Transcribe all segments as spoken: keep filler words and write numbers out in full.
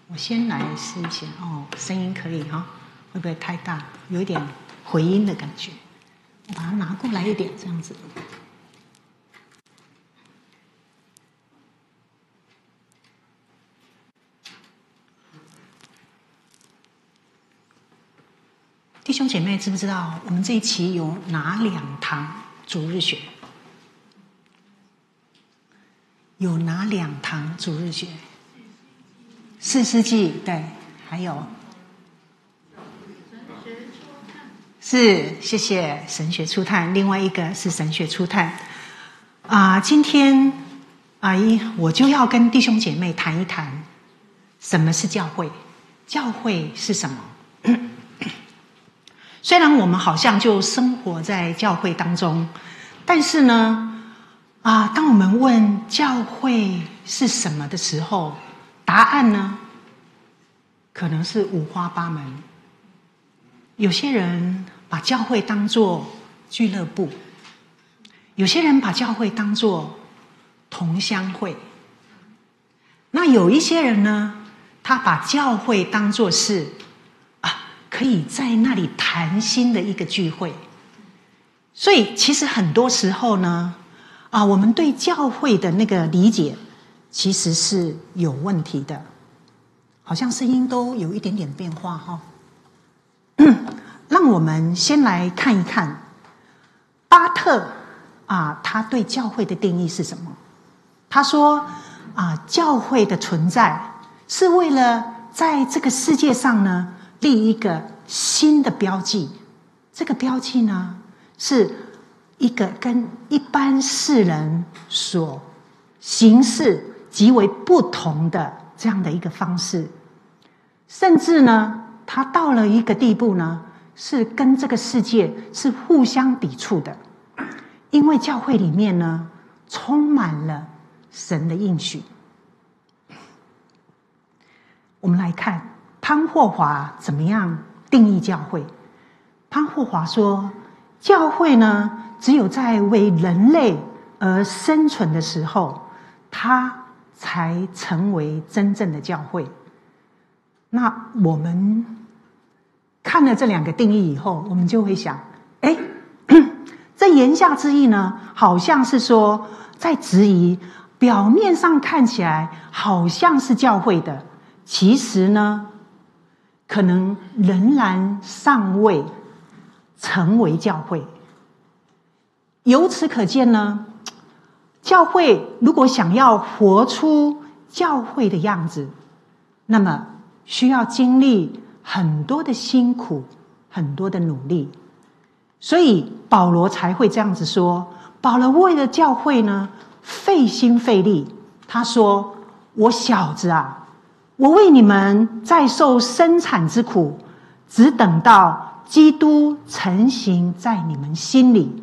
我先来试一下哦，声音可以哈、哦？会不会太大？有一点回音的感觉。我把它拿过来一点，这样子。弟兄姐妹，知不知道我们这一期有哪两堂主日学？有哪两堂主日学？四世纪，对，还有是谢谢神学初探，另外一个是神学初探啊、呃。今天阿姨、啊、我就要跟弟兄姐妹谈一谈什么是教会，教会是什么？虽然我们好像就生活在教会当中，但是呢，啊，当我们问教会是什么的时候，答案呢，可能是五花八门。有些人把教会当作俱乐部，有些人把教会当作同乡会，那有一些人呢，他把教会当作是啊，可以在那里谈心的一个聚会。所以其实很多时候呢，啊，我们对教会的那个理解其实是有问题的。好像声音都有一点点变化哈、哦。让我们先来看一看巴特啊，他对教会的定义是什么？他说啊，教会的存在是为了在这个世界上呢立一个新的标记。这个标记呢，是一个跟一般世人所行事极为不同的这样的一个方式，甚至呢，他到了一个地步呢，是跟这个世界是互相抵触的，因为教会里面呢，充满了神的应许。我们来看潘霍华怎么样定义教会。潘霍华说，教会呢，只有在为人类而生存的时候，它才成为真正的教会。那我们看了这两个定义以后，我们就会想，哎，这言下之意呢，好像是说在质疑表面上看起来好像是教会的，其实呢，可能仍然尚未成为教会。由此可见呢，教会如果想要活出教会的样子，那么需要经历很多的辛苦，很多的努力。所以保罗才会这样子说，保罗为了教会呢，费心费力。他说，我小子啊，我为你们在受生产之苦，只等到基督成形在你们心里。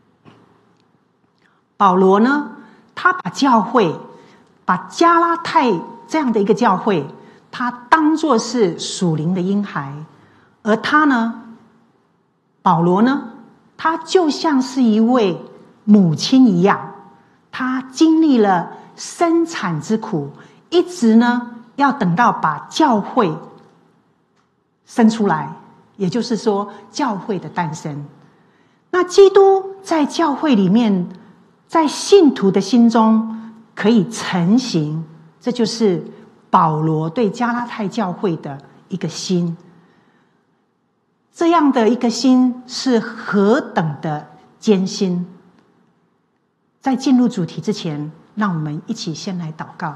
保罗呢，他把教会，把加拉太这样的一个教会，他当作是属灵的婴孩，而他呢，保罗呢，他就像是一位母亲一样，他经历了生产之苦，一直呢要等到把教会生出来，也就是说教会的诞生。那基督在教会里面，在信徒的心中可以成形，这就是保罗对加拉太教会的一个心。这样的一个心是何等的艰辛。在进入主题之前，让我们一起先来祷告。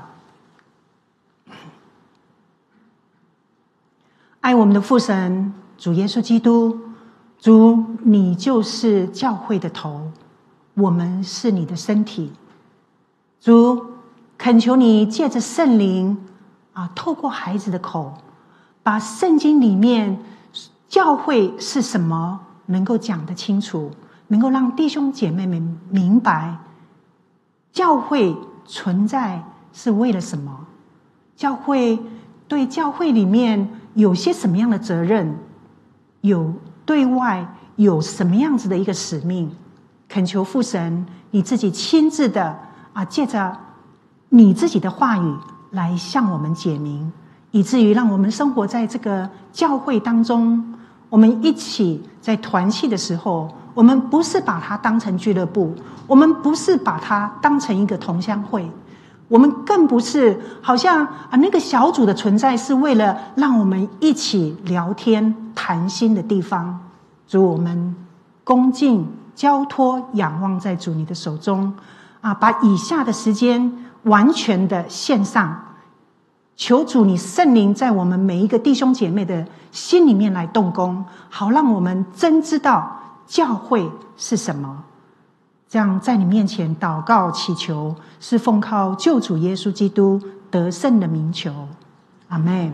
爱我们的父神主耶稣基督，主，你就是教会的头，我们是你的身体。主，恳求你借着圣灵啊，透过孩子的口，把圣经里面教会是什么能够讲得清楚，能够让弟兄姐妹们明白教会存在是为了什么，教会对教会里面有些什么样的责任，有对外有什么样子的一个使命。恳求父神你自己亲自的啊，借着你自己的话语来向我们解明， 以至于让我们生活在这个教会当中，我们一起在团契的时候，我们不是把它当成俱乐部，我们不是把它当成一个同乡会，我们更不是好像啊那个小组的存在是为了让我们一起聊天谈心的地方。主，我们恭敬交托仰望在主你的手中啊，把以下的时间完全的献上，求主你圣灵在我们每一个弟兄姐妹的心里面来动工，好让我们真知道教会是什么。这样在你面前祷告祈求，是奉靠救主耶稣基督得胜的名求，阿们。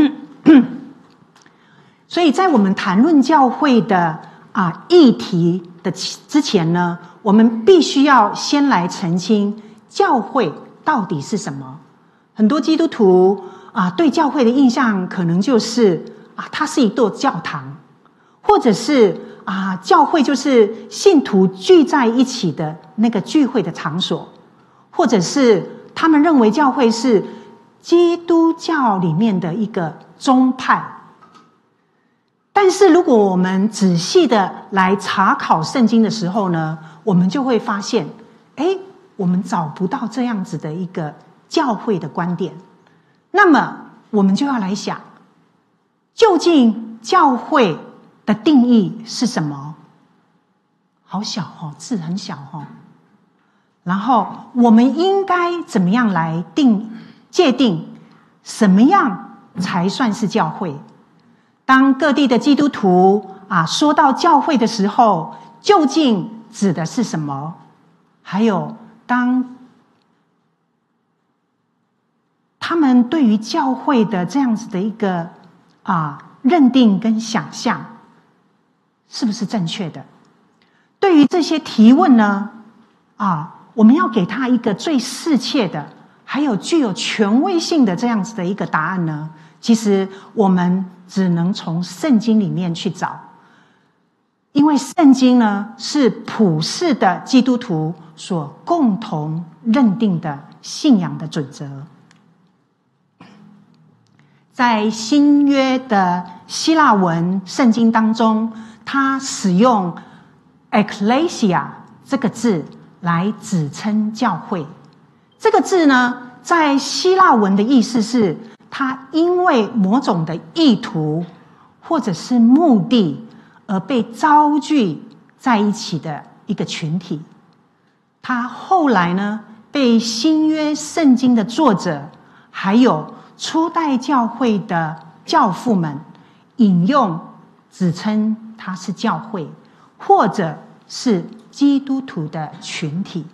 所以在我们谈论教会的啊议题的之前呢，我们必须要先来澄清教会到底是什么。很多基督徒啊，对教会的印象可能就是啊，它是一座教堂，或者是啊，教会就是信徒聚在一起的那个聚会的场所，或者是他们认为教会是基督教里面的一个宗派。但是如果我们仔细的来查考圣经的时候呢，我们就会发现，哎，我们找不到这样子的一个教会的观点。那么我们就要来想，究竟教会的定义是什么？好小哦，字很小哦。然后我们应该怎么样来定界定什么样才算是教会？当各地的基督徒啊说到教会的时候，究竟指的是什么？还有当他们对于教会的这样子的一个啊认定跟想象是不是正确的？对于这些提问呢，啊，我们要给他一个最适切的，还有具有权威性的这样子的一个答案呢，其实我们只能从圣经里面去找，因为圣经呢是普世的基督徒所共同认定的信仰的准则。在新约的希腊文圣经当中，它使用 ecclesia 这个字来指称教会。这个字呢，在希腊文的意思是，它因为某种的意图或者是目的而被招聚在一起的一个群体。它后来呢，被新约圣经的作者还有初代教会的教父们引用，指称它是教会，或者是基督徒的群体。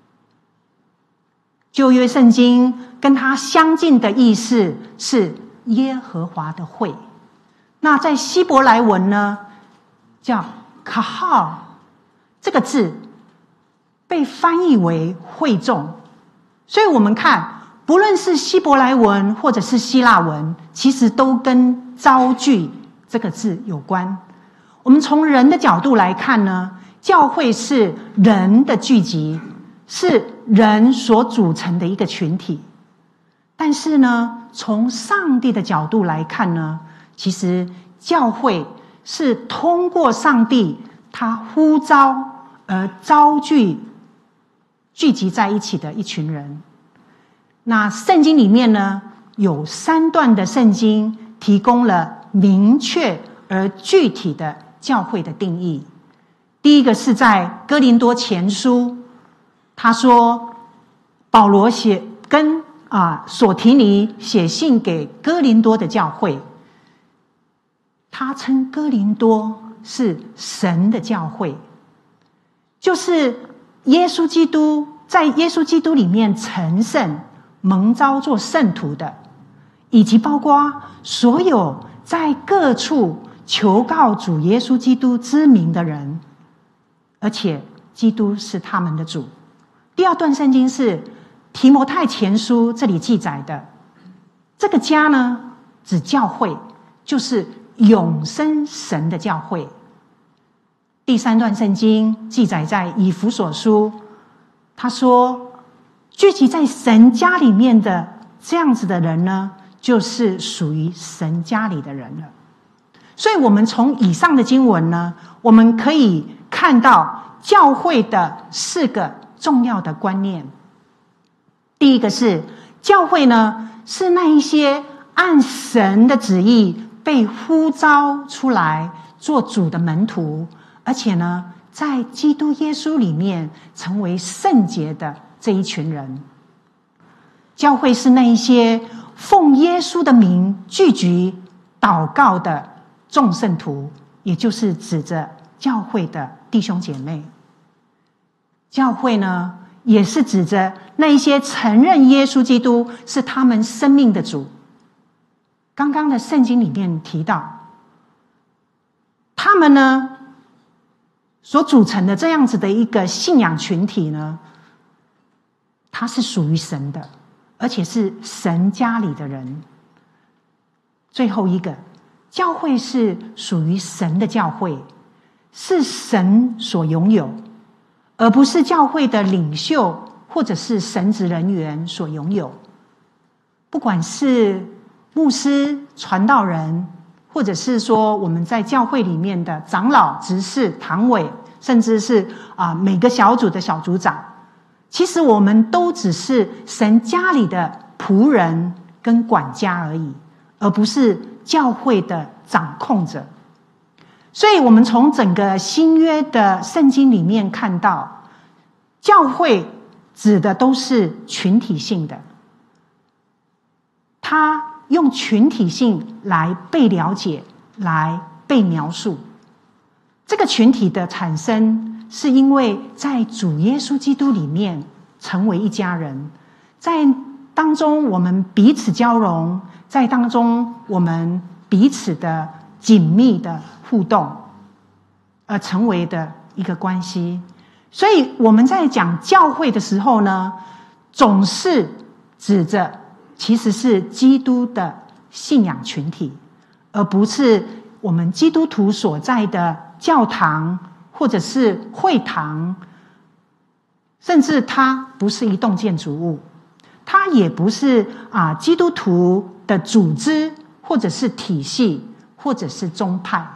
旧约圣经跟它相近的意思是耶和华的会。那在希伯来文呢，叫 kahal 这个字被翻译为会众。所以我们看，不论是希伯来文或者是希腊文，其实都跟招聚这个字有关。我们从人的角度来看呢，教会是人的聚集，是人所组成的一个群体。但是呢，从上帝的角度来看呢，其实教会是通过上帝他呼召而招聚聚集在一起的一群人。那圣经里面呢，有三段的圣经提供了明确而具体的教会的定义。第一个是在哥林多前书，他说保罗写跟啊所提尼写信给哥林多的教会，他称哥林多是神的教会，就是耶稣基督在耶稣基督里面成圣蒙召做圣徒的，以及包括所有在各处求告主耶稣基督之名的人，而且基督是他们的主。第二段圣经是提摩太前书，这里记载的这个家呢，指教会，就是永生神的教会。第三段圣经记载在以弗所书，他说聚集在神家里面的这样子的人呢， 就是属于神家里的人了。所以我们从以上的经文呢，我们可以看到教会的四个重要的观念。第一个是，教会呢是那一些按神的旨意被呼召出来做主的门徒，而且呢在基督耶稣里面成为圣洁的这一群人。教会是那一些奉耶稣的名聚集祷告的众圣徒，也就是指着教会的弟兄姐妹。教会呢也是指着那一些承认耶稣基督是他们生命的主。刚刚的圣经里面提到，他们呢所组成的这样子的一个信仰群体呢，它是属于神的，而且是神家里的人。最后一个，教会是属于神的教会，是神所拥有，而不是教会的领袖或者是神职人员所拥有。不管是牧师、传道人，或者是说我们在教会里面的长老、执事、堂委，甚至是啊每个小组的小组长，其实我们都只是神家里的仆人跟管家而已，而不是教会的掌控者。所以我们从整个新约的圣经里面看到，教会指的都是群体性的，它用群体性来被了解，来被描述。这个群体的产生是因为在主耶稣基督里面成为一家人，在当中我们彼此交融，在当中我们彼此的紧密的互动，而成为的一个关系。所以我们在讲教会的时候呢，总是指着其实是基督的信仰群体，而不是我们基督徒所在的教堂或者是会堂，甚至它不是一栋建筑物，它也不是啊基督徒的组织或者是体系或者是宗派。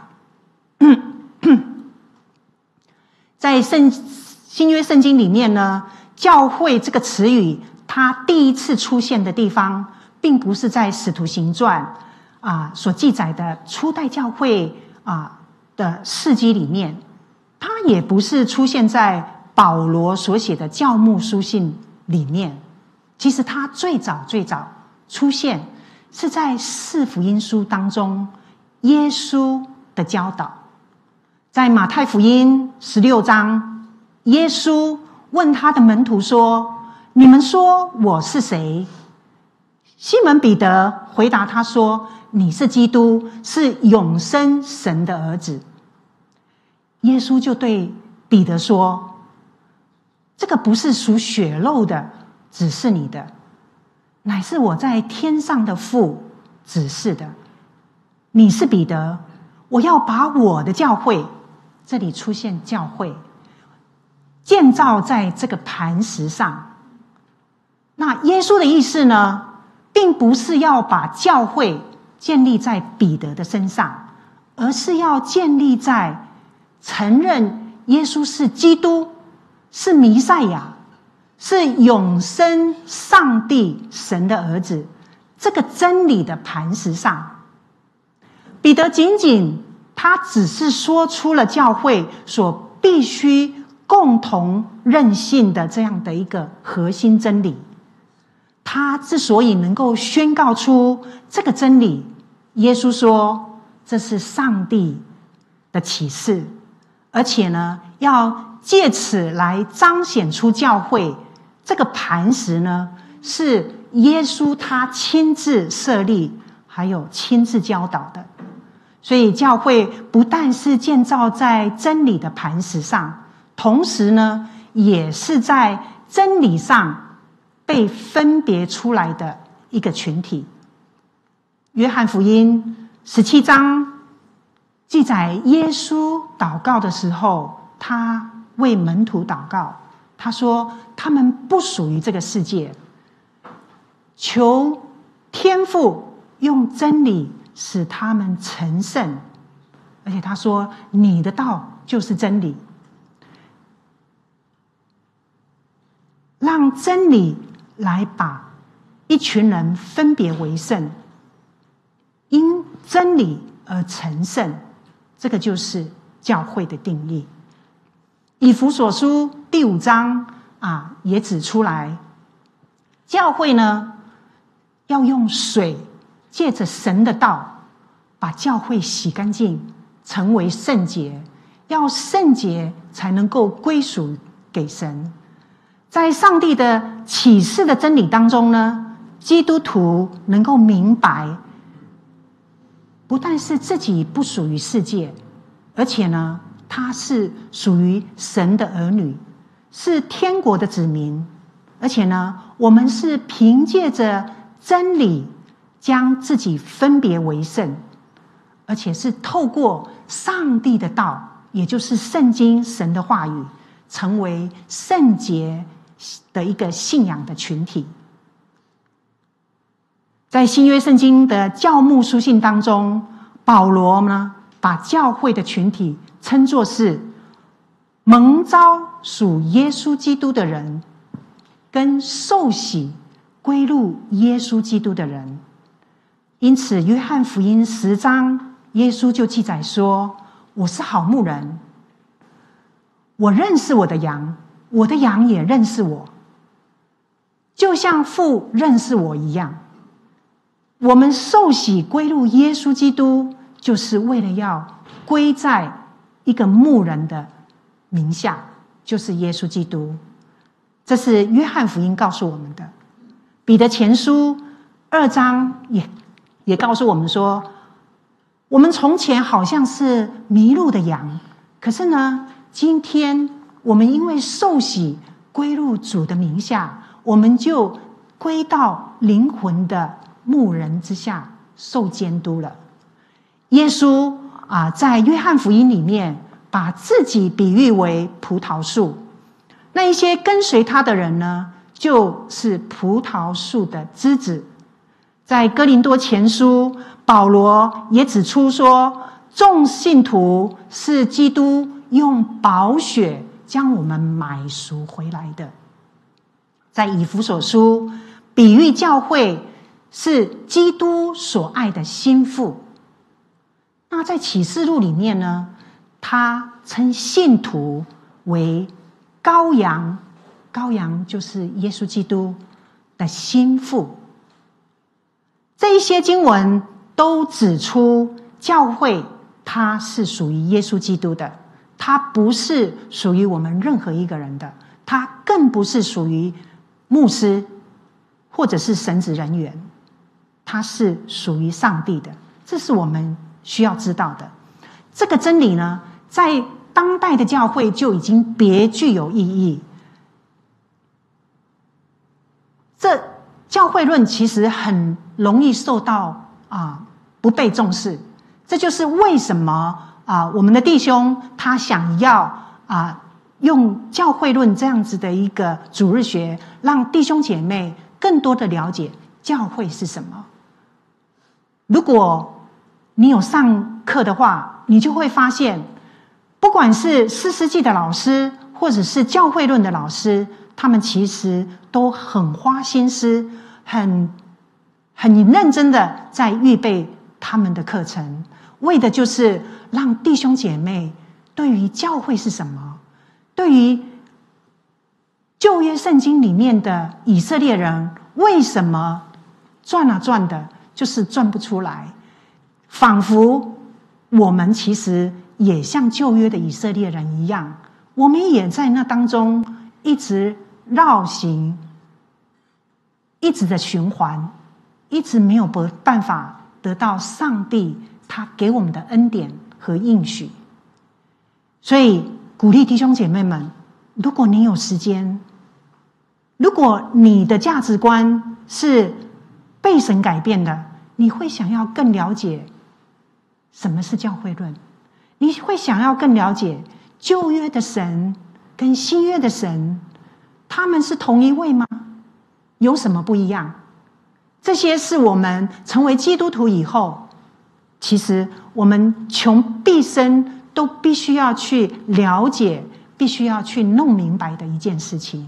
在圣新约圣经里面呢，教会这个词语它第一次出现的地方，并不是在使徒行传啊所记载的初代教会啊的事迹里面，它也不是出现在保罗所写的教牧书信里面。其实它最早最早出现是在四福音书当中耶稣的教导。在马太福音十六章，耶稣问他的门徒说，你们说我是谁？西门彼得回答他说，你是基督，是永生神的儿子。耶稣就对彼得说，这个不是属血肉的指示你的，乃是我在天上的父指示的。你是彼得，我要把我的教会，这里出现教会，建造在这个磐石上。那耶稣的意思呢，并不是要把教会建立在彼得的身上，而是要建立在承认耶稣是基督，是弥赛亚，是永生上帝神的儿子这个真理的磐石上。彼得仅仅他只是说出了教会所必须共同认信的这样的一个核心真理。他之所以能够宣告出这个真理，耶稣说这是上帝的启示，而且呢要借此来彰显出教会这个磐石呢是耶稣他亲自设立还有亲自教导的。所以教会不但是建造在真理的磐石上，同时呢也是在真理上被分别出来的一个群体。约翰福音十七章记载耶稣祷告的时候，他为门徒祷告，他说他们不属于这个世界，求天父用真理使他们成圣。而且他说，你的道就是真理，让真理来把一群人分别为圣，因真理而成圣，这个就是教会的定义。以弗所书第五章啊，也指出来，教会呢要用水借着神的道把教会洗干净，成为圣洁，要圣洁才能够归属给神。在上帝的启示的真理当中呢，基督徒能够明白，不但是自己不属于世界，而且呢他是属于神的儿女，是天国的子民。而且呢我们是凭借着真理将自己分别为圣，而且是透过上帝的道，也就是圣经神的话语，成为圣洁的一个信仰的群体。在新约圣经的教牧书信当中，保罗呢把教会的群体称作是蒙召属耶稣基督的人，跟受洗归入耶稣基督的人。因此约翰福音十章，耶稣就记载说，我是好牧人，我认识我的羊，我的羊也认识我，就像父认识我一样。我们受洗归入耶稣基督，就是为了要归在一个牧人的名下，就是耶稣基督。这是约翰福音告诉我们的。彼得前书二章也也告诉我们说，我们从前好像是迷路的羊，可是呢今天我们因为受洗归入主的名下，我们就归到灵魂的牧人之下，受监督了。耶稣啊，在约翰福音里面把自己比喻为葡萄树，那一些跟随他的人呢，就是葡萄树的枝子。在哥林多前书，保罗也指出说，众信徒是基督用宝血将我们买赎回来的。在以弗所书，比喻教会是基督所爱的心腹。那在启示录里面呢，他称信徒为羔羊，羔羊就是耶稣基督的心腹。这一些经文都指出，教会它是属于耶稣基督的，它不是属于我们任何一个人的，它更不是属于牧师或者是神职人员，它是属于上帝的。这是我们需要知道的。这个真理呢，在当代的教会就已经别具有意义。这教会论其实很容易受到啊不被重视，这就是为什么啊我们的弟兄他想要啊用教会论这样子的一个主日学，让弟兄姐妹更多的了解教会是什么。如果你有上课的话，你就会发现，不管是士师记的老师，或者是教会论的老师，他们其实都很花心思，很很认真的在预备他们的课程，为的就是让弟兄姐妹对于教会是什么，对于旧约圣经里面的以色列人为什么转啊转的就是转不出来，仿佛我们其实也像旧约的以色列人一样，我们也在那当中一直绕行，一直的循环，一直没有办法得到上帝他给我们的恩典和应许。所以鼓励弟兄姐妹们，如果你有时间，如果你的价值观是被神改变的，你会想要更了解什么是教会论，你会想要更了解旧约的神跟新约的神，他们是同一位吗？有什么不一样？ 这些是我们成为基督徒以后，其实我们穷毕生都必须要去了解，必须要去弄明白的一件事情，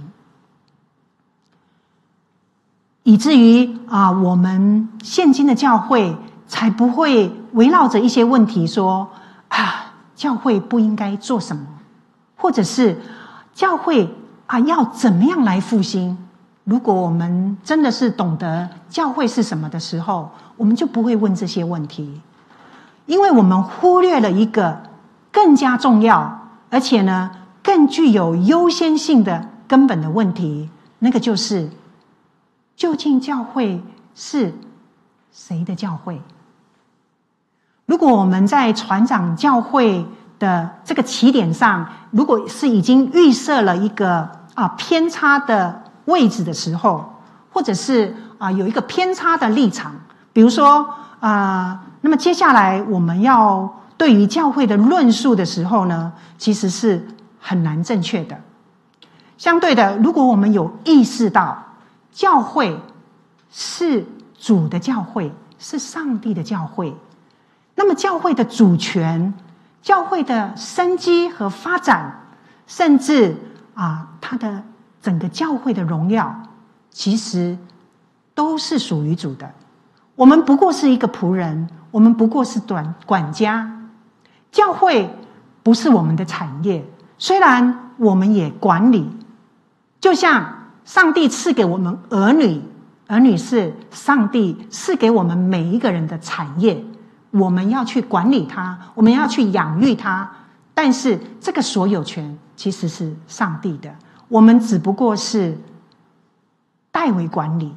以至于啊，我们现今的教会才不会围绕着一些问题说啊，教会不应该做什么，或者是教会啊要怎么样来复兴。如果我们真的是懂得教会是什么的时候，我们就不会问这些问题，因为我们忽略了一个更加重要，而且呢更具有优先性的根本的问题，那个就是究竟教会是谁的教会？如果我们在传长教会的这个起点上，如果是已经预设了一个啊偏差的位置的时候，或者是啊有一个偏差的立场，比如说啊，那么接下来我们要对于教会的论述的时候呢，其实是很难正确的。相对的，如果我们有意识到教会是主的教会，是上帝的教会，那么教会的主权、教会的生机和发展，甚至啊它的整个教会的荣耀，其实都是属于主的。我们不过是一个仆人，我们不过是管管家。教会不是我们的产业，虽然我们也管理，就像上帝赐给我们儿女，儿女是上帝赐给我们每一个人的产业，我们要去管理它，我们要去养育它，但是这个所有权其实是上帝的，我们只不过是代为管理。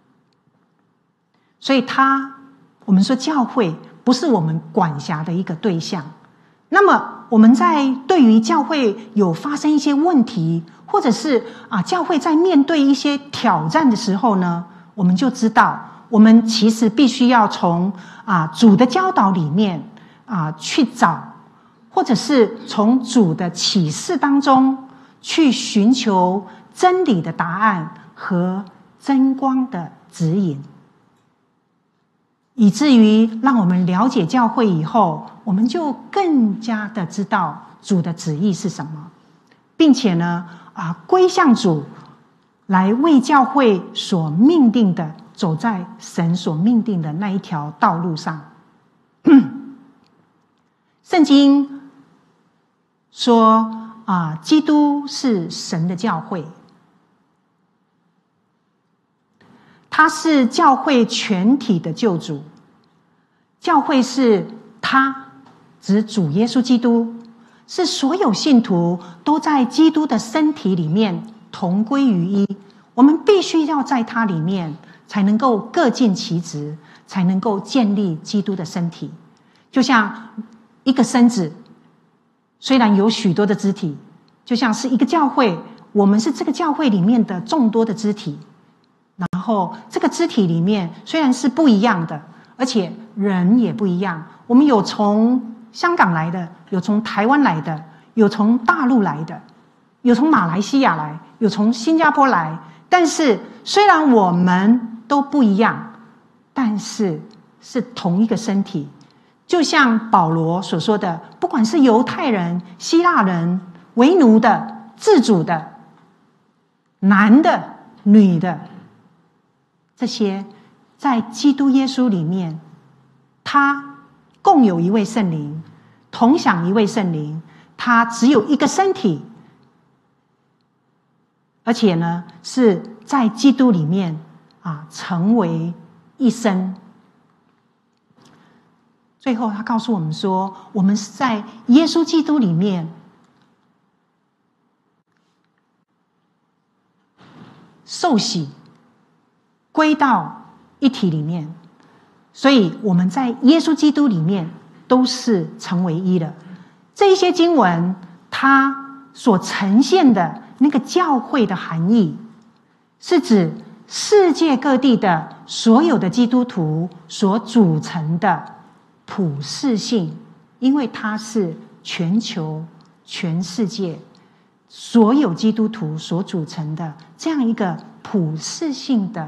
所以他，我们说教会不是我们管辖的一个对象。那么我们在对于教会有发生一些问题，或者是啊教会在面对一些挑战的时候呢，我们就知道我们其实必须要从啊主的教导里面啊去找，或者是从主的启示当中去寻求真理的答案和真光的指引，以至于让我们了解教会以后，我们就更加的知道主的旨意是什么，并且呢啊归向主，来为教会所命定的走在神所命定的那一条道路上。圣经说啊，基督是神的教会，他是教会全体的救主。教会是他，指主耶稣基督，是所有信徒都在基督的身体里面同归于一。我们必须要在他里面，才能够各尽其职，才能够建立基督的身体。就像一个身子，虽然有许多的肢体，就像是一个教会，我们是这个教会里面的众多的肢体。然后这个肢体里面虽然是不一样的，而且人也不一样，我们有从香港来的，有从台湾来的，有从大陆来的，有从马来西亚来，有从新加坡来，但是虽然我们都不一样，但是是同一个身体。就像保罗所说的，不管是犹太人、希腊人、为奴的、自主的、男的、女的，这些在基督耶稣里面，他共有一位圣灵，同享一位圣灵，他只有一个身体，而且呢是在基督里面啊成为一身。最后他告诉我们说，我们是在耶稣基督里面受洗，归到一体里面，所以我们在耶稣基督里面都是成为一的。这一些经文它所呈现的那个教会的含义，是指世界各地的所有的基督徒所组成的普世性，因为它是全球全世界所有基督徒所组成的这样一个普世性的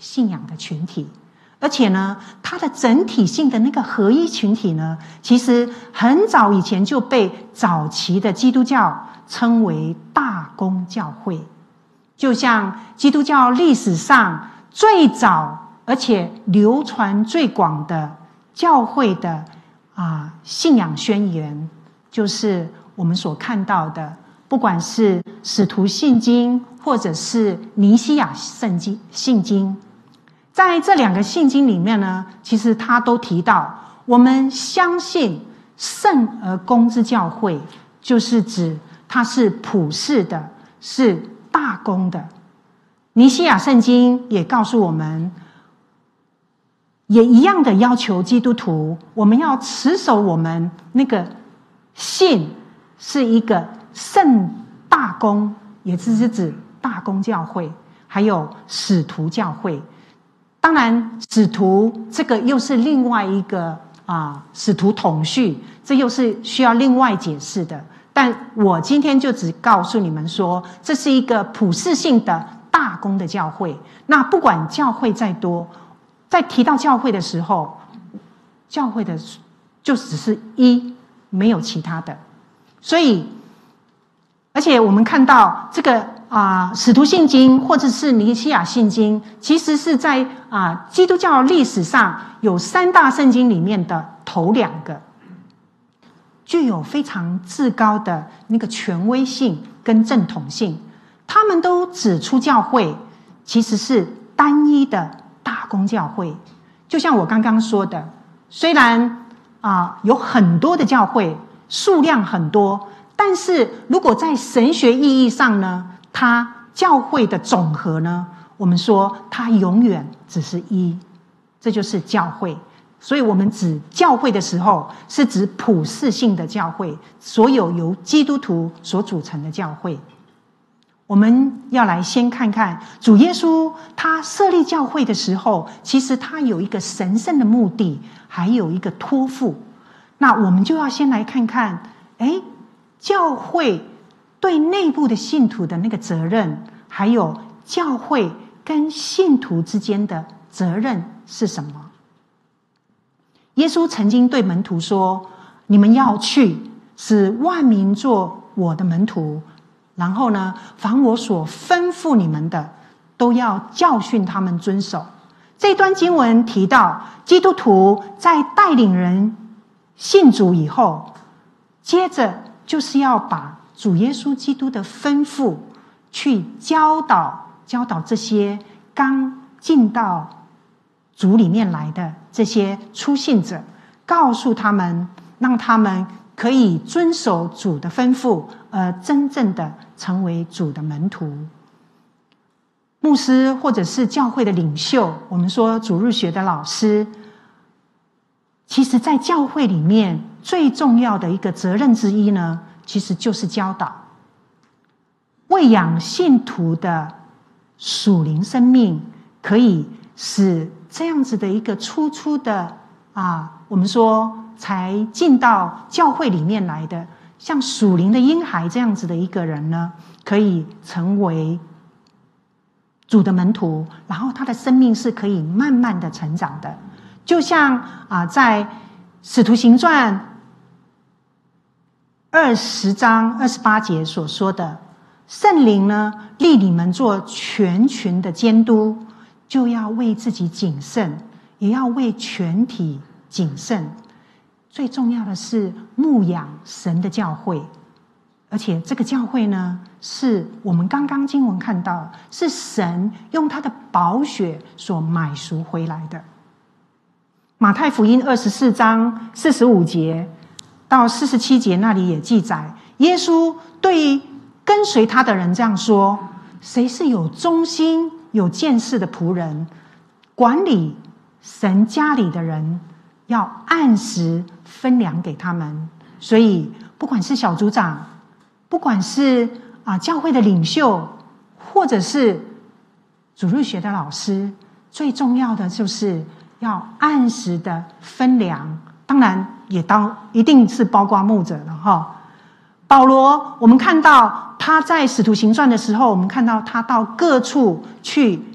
信仰的群体。而且呢，它的整体性的那个合一群体呢，其实很早以前就被早期的基督教称为大公教会。就像基督教历史上最早而且流传最广的教会的啊信仰宣言，就是我们所看到的，不管是使徒信经或者是尼西亚圣经信经。在这两个信经里面呢，其实他都提到，我们相信圣而公之教会，就是指它是普世的，是大公的。尼西亚圣经也告诉我们，也一样的要求基督徒，我们要持守我们那个信是一个圣大公，也就是指大公教会，还有使徒教会。当然，使徒这个又是另外一个啊，使徒统序，这又是需要另外解释的。但我今天就只告诉你们说，这是一个普世性的大公的教会。那不管教会再多，在提到教会的时候，教会的就只是一，没有其他的。所以，而且我们看到这个啊，使徒信经或者是尼西亚信经，其实是在啊基督教历史上有三大圣经里面的头两个，具有非常至高的那个权威性跟正统性。他们都指出教会其实是单一的大公教会。就像我刚刚说的，虽然啊有很多的教会，数量很多，但是如果在神学意义上呢，它教会的总和呢，我们说它永远只是一，这就是教会。所以我们指教会的时候，是指普世性的教会，所有由基督徒所组成的教会。我们要来先看看主耶稣他设立教会的时候，其实他有一个神圣的目的，还有一个托付。那我们就要先来看看，哎，教会对内部的信徒的那个责任，还有教会跟信徒之间的责任是什么？耶稣曾经对门徒说：“你们要去，使万民做我的门徒。然后呢，凡我所吩咐你们的，都要教训他们遵守。”这段经文提到，基督徒在带领人信主以后，接着就是要把主耶稣基督的吩咐去教导教导这些刚进到主里面来的这些初信者，告诉他们，让他们可以遵守主的吩咐，而真正的成为主的门徒。牧师或者是教会的领袖，我们说主日学的老师，其实在教会里面最重要的一个责任之一呢，其实就是教导，喂养信徒的属灵生命，可以使这样子的一个初初的啊，我们说才进到教会里面来的，像属灵的婴孩这样子的一个人呢，可以成为主的门徒，然后他的生命是可以慢慢的成长的。就像啊，在使徒行传二十章二十八节所说的，圣灵呢立你们做全群的监督，就要为自己谨慎，也要为全体谨慎。最重要的是牧养神的教会，而且这个教会呢，是我们刚刚经文看到，是神用他的宝血所买赎回来的。马太福音二十四章四十五节到四十七节那里也记载，耶稣对跟随他的人这样说：谁是有忠心有见识的仆人，管理神家里的人，要按时分粮给他们。所以不管是小组长，不管是啊教会的领袖，或者是主日学的老师，最重要的就是要按时的分粮，当然也当一定是包括牧者了哈。保罗，我们看到他在使徒行传的时候，我们看到他到各处去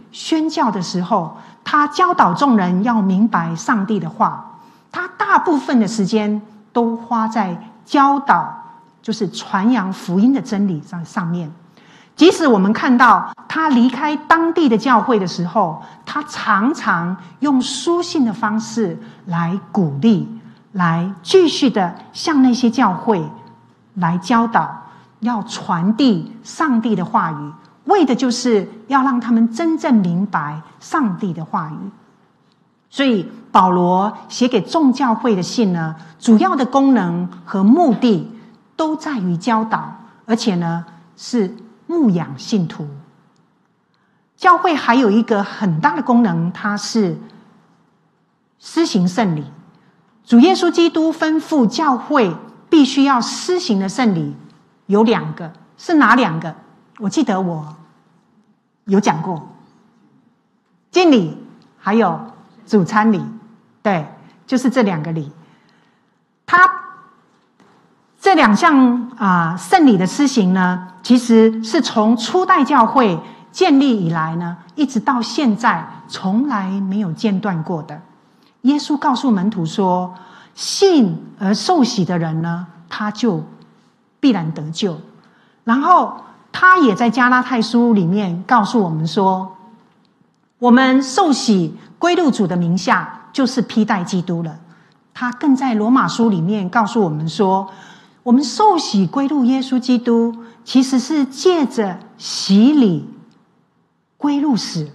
宣教的时候，他教导众人要明白上帝的话，他大部分的时间都花在教导，就是传扬福音的真理上上面。即使我们看到他离开当地的教会的时候，他常常用书信的方式来鼓励，来继续的向那些教会来教导，要传递上帝的话语，为的就是要让他们真正明白上帝的话语。所以保罗写给众教会的信呢，主要的功能和目的都在于教导，而且呢是牧养信徒。教会还有一个很大的功能，它是施行圣礼。主耶稣基督吩咐教会必须要施行的圣礼有两个，是哪两个？我记得我有讲过，敬礼还有主餐礼，对，就是这两个礼。他这两项啊圣礼的施行呢，其实是从初代教会建立以来呢，一直到现在从来没有间断过的。耶稣告诉门徒说，信而受洗的人呢，他就必然得救。然后他也在加拉太书里面告诉我们说，我们受洗归入主的名下，就是披戴基督了。他更在罗马书里面告诉我们说，我们受洗归入耶稣基督，其实是借着洗礼归入死。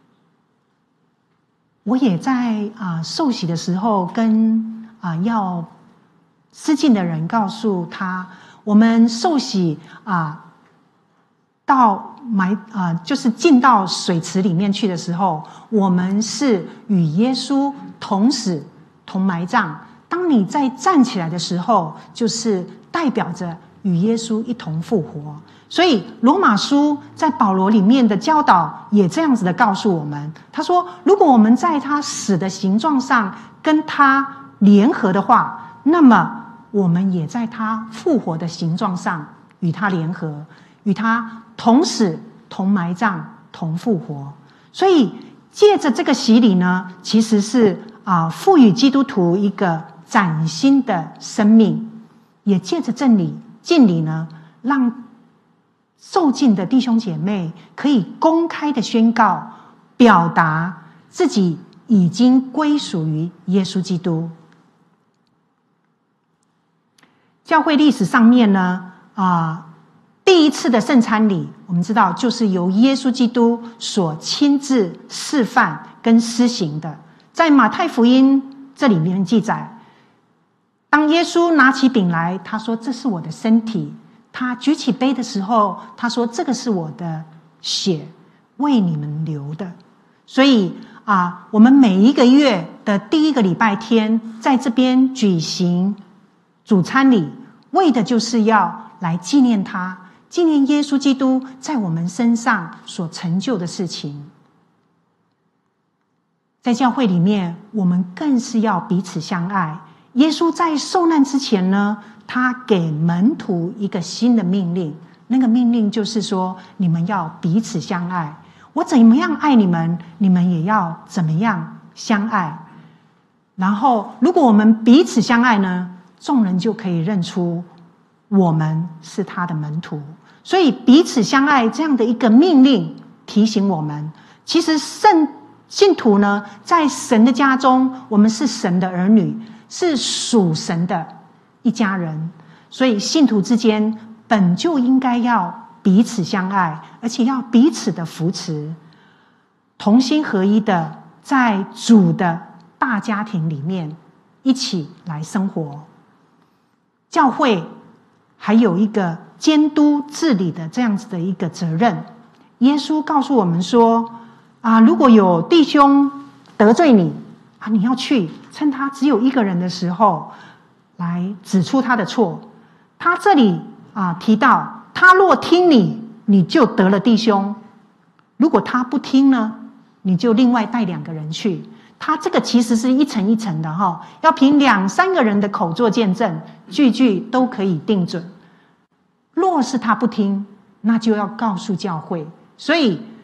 我也在啊、呃、受洗的时候跟啊、呃、要施浸的人告诉他，我们受洗啊、呃、到埋啊、呃、就是进到水池里面去的时候，我们是与耶稣同死同埋葬。当你在站起来的时候，就是代表着与耶稣一同复活。所以罗马书在保罗里面的教导也这样子的告诉我们，他说如果我们在他死的形状上跟他联合的话，那么我们也在他复活的形状上与他联合，与他同死同埋葬同复活。所以借着这个洗礼呢，其实是啊赋予基督徒一个崭新的生命，也借着真理敬礼呢，让受浸的弟兄姐妹可以公开的宣告，表达自己已经归属于耶稣基督。教会历史上面呢，啊、呃，第一次的圣餐礼，我们知道就是由耶稣基督所亲自示范跟施行的。在马太福音这里面记载，当耶稣拿起饼来，他说：“这是我的身体。”他举起杯的时候，他说：“这个是我的血，为你们流的。”所以啊，我们每一个月的第一个礼拜天，在这边举行主餐礼，为的就是要来纪念他，纪念耶稣基督在我们身上所成就的事情。在教会里面，我们更是要彼此相爱。耶稣在受难之前呢，他给门徒一个新的命令，那个命令就是说，你们要彼此相爱。我怎么样爱你们，你们也要怎么样相爱。然后如果我们彼此相爱呢，众人就可以认出我们是他的门徒。所以彼此相爱这样的一个命令提醒我们，其实圣信徒呢，在神的家中，我们是神的儿女，是属神的一家人。所以信徒之间本就应该要彼此相爱，而且要彼此的扶持，同心合一的在主的大家庭里面一起来生活。教会还有一个监督治理的这样子的一个责任。耶稣告诉我们说啊，如果有弟兄得罪你啊，你要去趁他只有一个人的时候来指出他的错。他这里啊提到，他若听你，你就得了弟兄；如果他不听呢，你就另外带两个人去。他这个其实是一层一层的哈，要凭两三个人的口做见证，句句都可以定准。若是他不听，那就要告诉教会。所以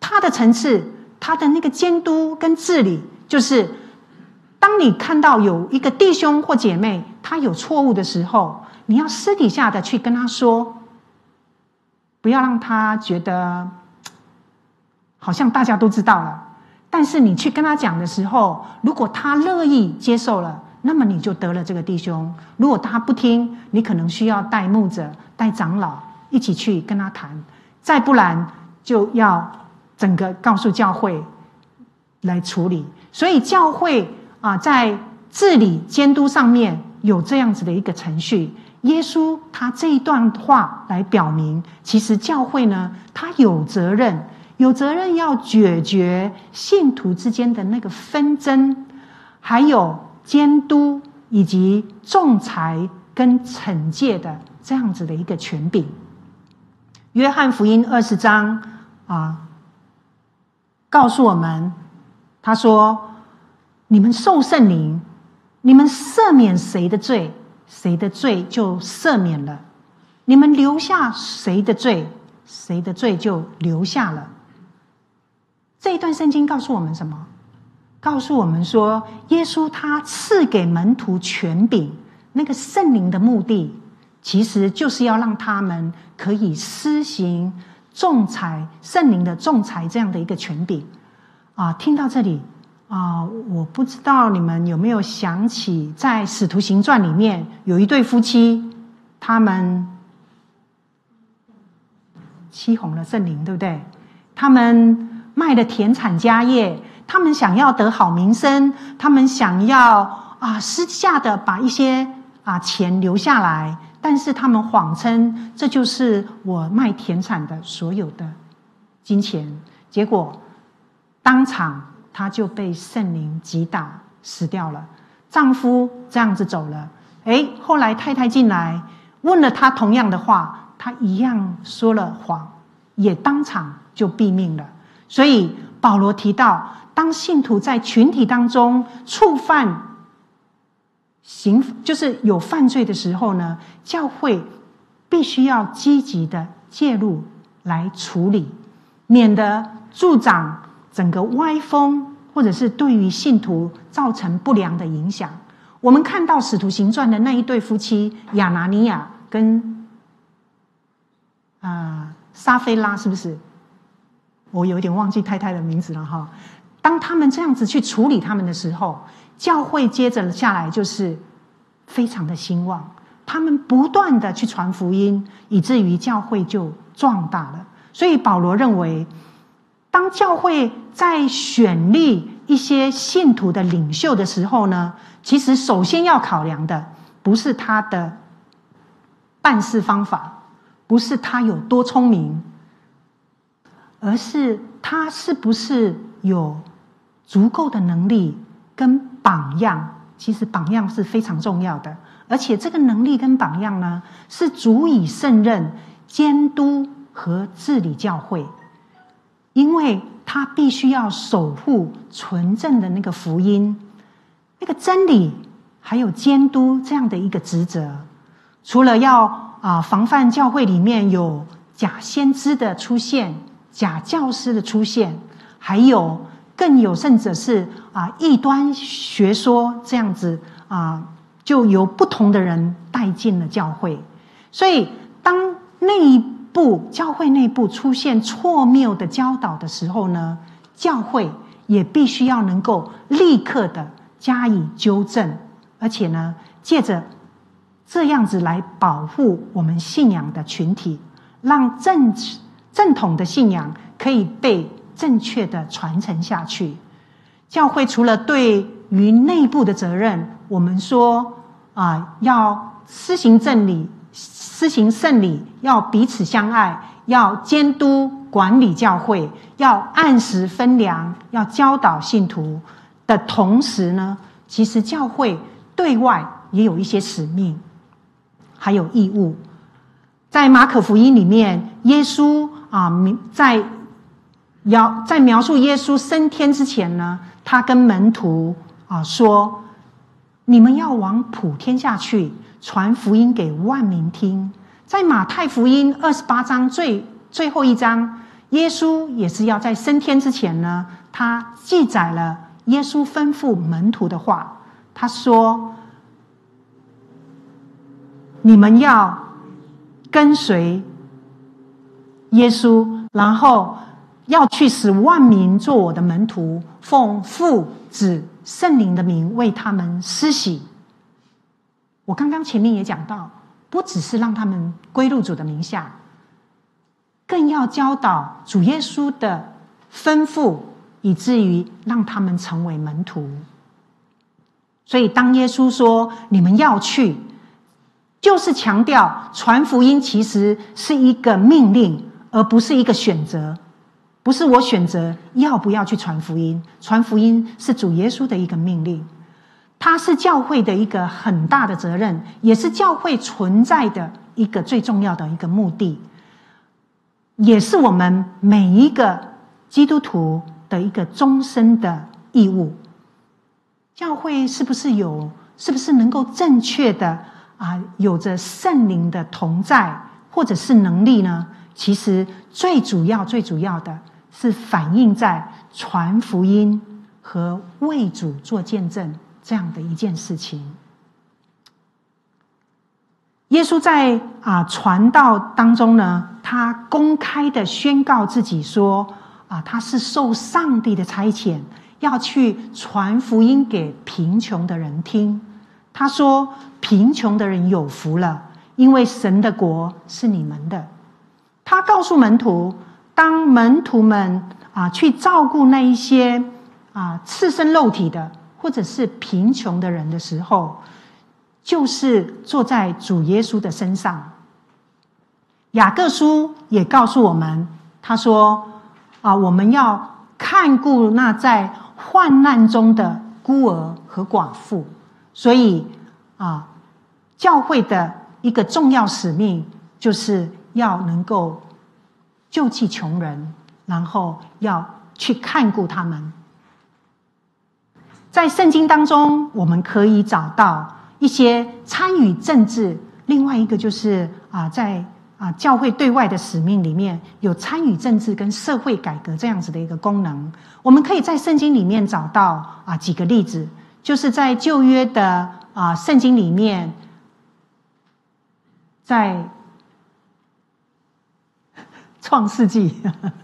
他的层次，他的那个监督跟治理，就是当你看到有一个弟兄或姐妹他有错误的时候，你要私底下的去跟他说，不要让他觉得好像大家都知道了。但是你去跟他讲的时候，如果他乐意接受了，那么你就得了这个弟兄。如果他不听，你可能需要带牧者、带长老一起去跟他谈，再不然就要整个告诉教会来处理。所以教会啊，在治理监督上面有这样子的一个程序。耶稣他这一段话来表明，其实教会呢，他有责任，有责任要解决信徒之间的那个纷争，还有监督以及仲裁跟惩戒的这样子的一个权柄。约翰福音二十章啊，告诉我们，他说：“你们受圣灵，你们赦免谁的罪，谁的罪就赦免了；你们留下谁的罪，谁的罪就留下了。”这一段圣经告诉我们什么？告诉我们说，耶稣他赐给门徒权柄，那个圣灵的目的，其实就是要让他们可以施行仲裁，圣灵的仲裁这样的一个权柄啊。听到这里啊，我不知道你们有没有想起，在《使徒行传》里面有一对夫妻，他们欺哄了圣灵，对不对？他们卖了田产家业，他们想要得好名声，他们想要啊私下的把一些啊钱留下来，但是他们谎称这就是我卖田产的所有的金钱，结果当场他就被圣灵击打死掉了。丈夫这样子走了，诶，后来太太进来问了他同样的话，他一样说了谎，也当场就毙命了。所以保罗提到，当信徒在群体当中触犯行，就是有犯罪的时候呢，教会必须要积极的介入来处理，免得助长整个歪风，或者是对于信徒造成不良的影响。我们看到使徒行传的那一对夫妻亚拿尼亚跟呃撒非拉，是不是？我有点忘记太太的名字了哈。当他们这样子去处理他们的时候，教会接着下来就是非常的兴旺，他们不断的去传福音，以至于教会就壮大了。所以保罗认为，当教会在选立一些信徒的领袖的时候呢，其实首先要考量的不是他的办事方法，不是他有多聪明，而是他是不是有足够的能力跟榜样。其实榜样是非常重要的，而且这个能力跟榜样呢，是足以胜任监督和治理教会，因为他必须要守护纯正的那个福音、那个真理，还有监督这样的一个职责。除了要啊防范教会里面有假先知的出现、假教师的出现，还有更有甚者是啊异端学说这样子啊，就由不同的人带进了教会。所以当内部教会内部出现错谬的教导的时候呢，教会也必须要能够立刻的加以纠正，而且呢，借着这样子来保护我们信仰的群体，让正正统的信仰可以被正确的传承下去。教会除了对于内部的责任，我们说啊，要施行正理、施行圣礼，要彼此相爱，要监督管理教会，要按时分粮，要教导信徒的同时呢，其实教会对外也有一些使命，还有义务。在马可福音里面，耶稣啊，在描在描述耶稣升天之前呢，他跟门徒啊说：“你们要往普天下去，传福音给万民听。”在马太福音二十八章最最后一章， 耶稣也是要在升天之前呢，他记载了耶稣吩咐门徒的话，他说：你们要跟随耶稣，然后要去使万民做我的门徒，奉父子圣灵的名为他们施洗。我刚刚前面也讲到，不只是让他们归入主的名下，更要教导主耶稣的吩咐，以至于让他们成为门徒。所以当耶稣说你们要去，就是强调传福音其实是一个命令，而不是一个选择。不是我选择要不要去传福音，传福音是主耶稣的一个命令，它是教会的一个很大的责任，也是教会存在的一个最重要的一个目的，也是我们每一个基督徒的一个终身的义务。教会是不是有，是不是能够正确的啊，有着圣灵的同在或者是能力呢？其实最主要最主要的是反映在传福音和为主做见证这样的一件事情。耶稣在啊传道当中呢，他公开的宣告自己说啊，他是受上帝的差遣，要去传福音给贫穷的人听。他说：贫穷的人有福了，因为神的国是你们的。他告诉门徒，当门徒们啊去照顾那一些啊赤身肉体的或者是贫穷的人的时候，就是坐在主耶稣的身上。雅各书也告诉我们，他说啊，我们要看顾那在患难中的孤儿和寡妇。所以啊，教会的一个重要使命就是要能够救济穷人，然后要去看顾他们。在圣经当中，我们可以找到一些参与政治，另外一个就是啊，在啊教会对外的使命里面有参与政治跟社会改革这样子的一个功能。我们可以在圣经里面找到啊几个例子，就是在旧约的啊圣经里面，在创世纪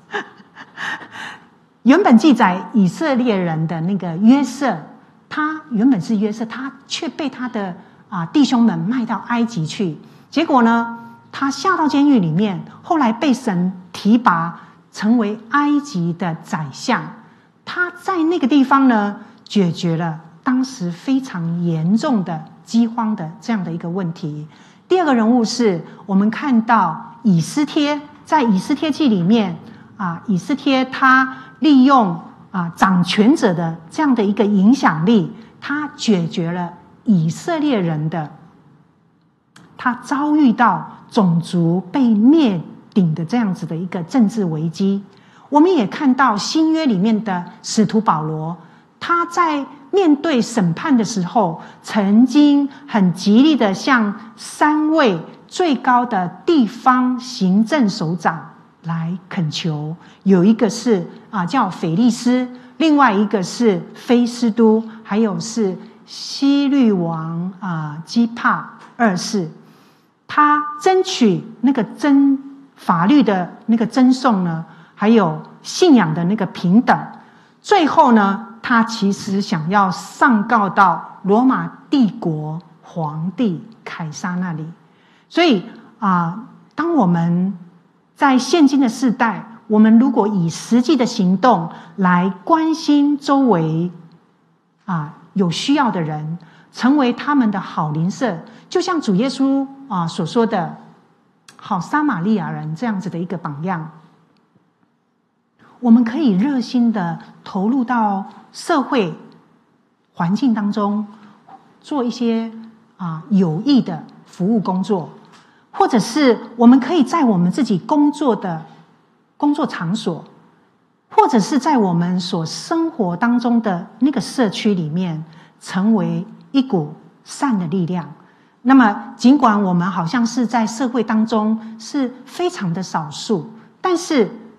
原本记载以色列人的那个约瑟，他原本是约瑟，他却被他的啊弟兄们卖到埃及去。结果呢，他下到监狱里面，后来被神提拔成为埃及的宰相。他在那个地方呢，解决了当时非常严重的饥荒的这样的一个问题。第二个人物是我们看到以斯帖，在以斯帖记里面啊，以斯帖他利用啊掌权者的这样的一个影响力，他解决了以色列人的他遭遇到种族被灭顶的这样子的一个政治危机。我们也看到新约里面的使徒保罗，他在面对审判的时候，曾经很极力的向三位最高的地方行政首长来恳求，有一个是啊叫腓力斯，另外一个是菲斯都，还有是希律王啊基帕二世。他争取那个争法律的那个争讼呢，还有信仰的那个平等。最后呢，他其实想要上告到罗马帝国皇帝凯撒那里。所以啊，当我们在现今的世代，我们如果以实际的行动来关心周围啊有需要的人，成为他们的好邻舍，就像主耶稣啊所说的好撒玛利亚人这样子的一个榜样，我们可以热心的投入到社会环境当中，做一些啊有益的服务工作，或者是我们可以在我们自己工作的工作场所，或者是在我们所生活当中的那个社区里面，成为一股善的力量。那么尽管我们好像是在社会当中是非常的少数，但是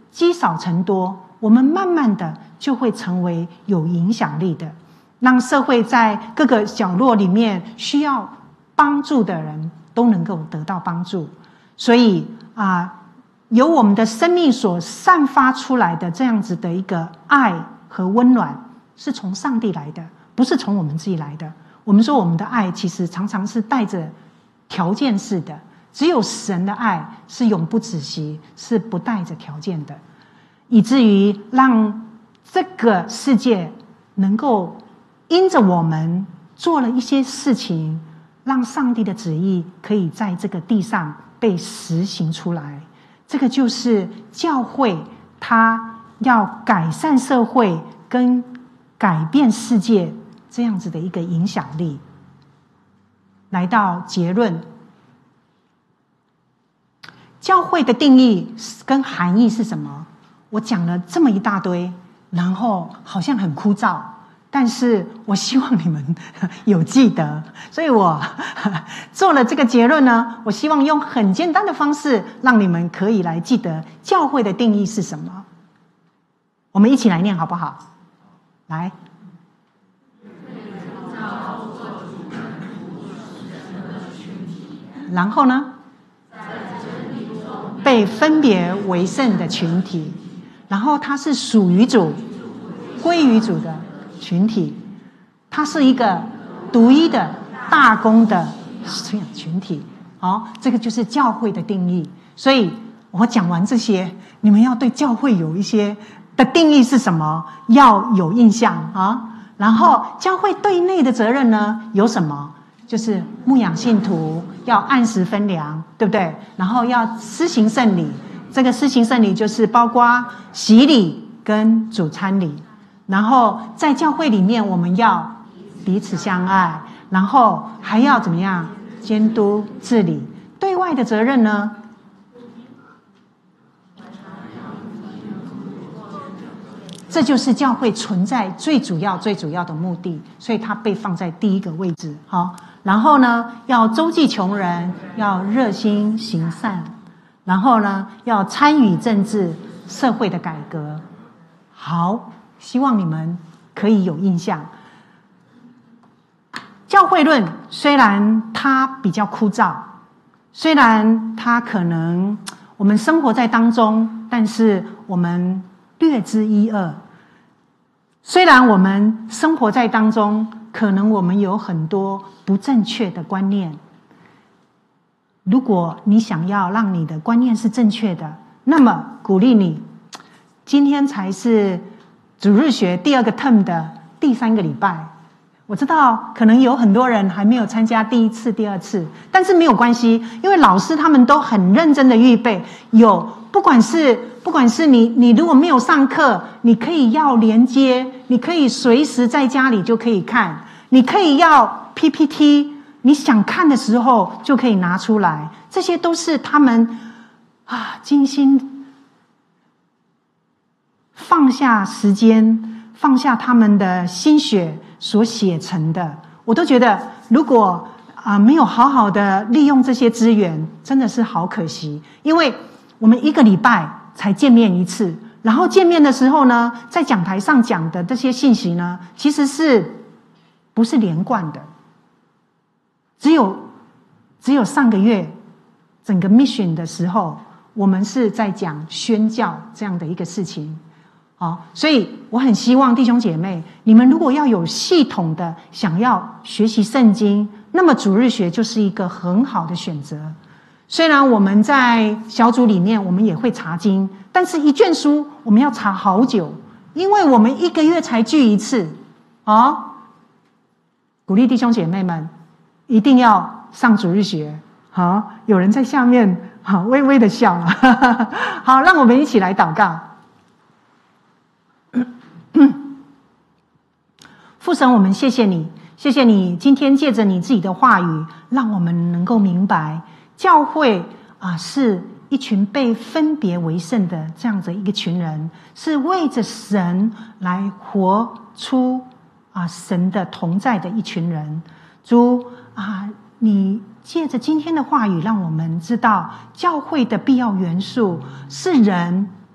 积少成多，我们慢慢的就会成为有影响力的，让社会在各个角落里面需要帮助的人都能够得到帮助。所以啊，由我们的生命所散发出来的这样子的一个爱和温暖，是从上帝来的，不是从我们自己来的。我们说我们的爱其实常常是带着条件式的，只有神的爱是永不止息，是不带着条件的，以至于让这个世界能够因着我们做了一些事情，让上帝的旨意可以在这个地上被实行出来。这个就是教会它要改善社会跟改变世界这样子的一个影响力。来到结论，教会的定义跟含义是什么？我讲了这么一大堆，然后好像很枯燥，但是我希望你们有记得，所以我做了这个结论呢，我希望用很简单的方式让你们可以来记得教会的定义是什么。我们一起来念好不好？来，然后呢，被分别为圣的群体，然后它是属于主、归于主的群体，它是一个独一的大公的群体。好，这个就是教会的定义。所以我讲完这些，你们要对教会有一些的定义是什么，要有印象啊。然后教会对内的责任呢有什么？就是牧养信徒，要按时分粮，对不对？然后要施行圣礼，这个施行圣礼就是包括洗礼跟主餐礼。然后在教会里面，我们要彼此相爱，然后还要怎么样？监督治理。对外的责任呢？这就是教会存在最主要、最主要的目的，所以它被放在第一个位置。好，然后呢，要周济穷人，要热心行善，然后呢，要参与政治、社会的改革。好，希望你们可以有印象。教会论虽然它比较枯燥，虽然它可能我们生活在当中，但是我们略知一二。虽然我们生活在当中，可能我们有很多不正确的观念。如果你想要让你的观念是正确的，那么鼓励你，今天才是主日学第二个 term 的第三个礼拜。我知道可能有很多人还没有参加第一次、第二次，但是没有关系，因为老师他们都很认真的预备，有不管是不管是你你如果没有上课，你可以要连接，你可以随时在家里就可以看，你可以要 P P T， 你想看的时候就可以拿出来，这些都是他们啊精心放下时间、放下他们的心血所写成的。我都觉得如果啊、呃、没有好好的利用这些资源，真的是好可惜。因为我们一个礼拜才见面一次，然后见面的时候呢，在讲台上讲的这些信息呢，其实是不是连贯的？只有只有上个月整个 mission 的时候，我们是在讲宣教这样的一个事情。好，所以我很希望弟兄姐妹，你们如果要有系统的想要学习圣经，那么主日学就是一个很好的选择。虽然我们在小组里面我们也会查经，但是一卷书我们要查好久，因为我们一个月才聚一次。哦，鼓励弟兄姐妹们一定要上主日学。好，有人在下面好微微的笑了。好，让我们一起来祷告。父神，我们谢谢你，谢谢你今天借着你自己的话语，让我们能够明白教会啊是一群被分别为圣的这样子一个群人，是为着神来活出啊神的同在的一群人。主啊，你借着今天的话语，让我们知道教会的必要元素是人，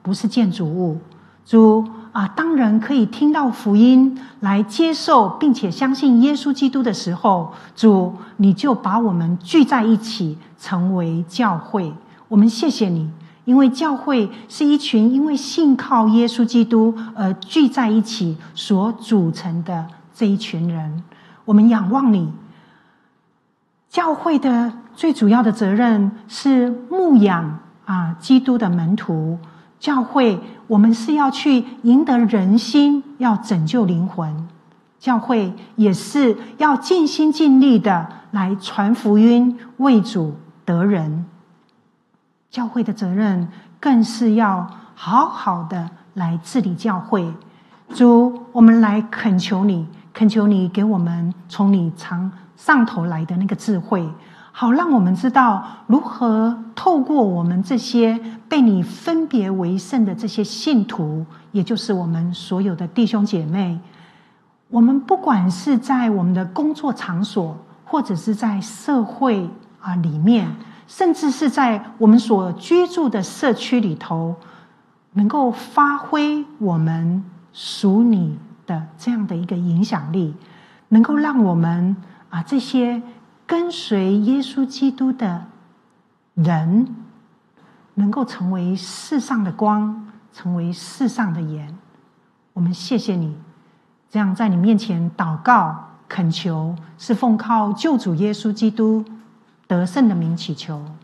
不是建筑物。主啊，当人可以听到福音来接受并且相信耶稣基督的时候，主你就把我们聚在一起成为教会。我们谢谢你，因为教会是一群因为信靠耶稣基督而聚在一起所组成的这一群人。我们仰望你，教会的最主要的责任是牧养啊基督的门徒。教会我们是要去赢得人心，要拯救灵魂。教会也是要尽心尽力的来传福音，为主得人。教会的责任更是要好好的来治理教会。主，我们来恳求你，恳求你给我们从你长上头来的那个智慧，好让我们知道如何透过我们这些被你分别为圣的这些信徒，也就是我们所有的弟兄姐妹，我们不管是在我们的工作场所，或者是在社会啊里面，甚至是在我们所居住的社区里头，能够发挥我们属你的这样的一个影响力，能够让我们啊这些跟随耶稣基督的人，能够成为世上的光，成为世上的盐。我们谢谢你，这样在你面前祷告恳求，是奉靠救主耶稣基督得胜的名祈求。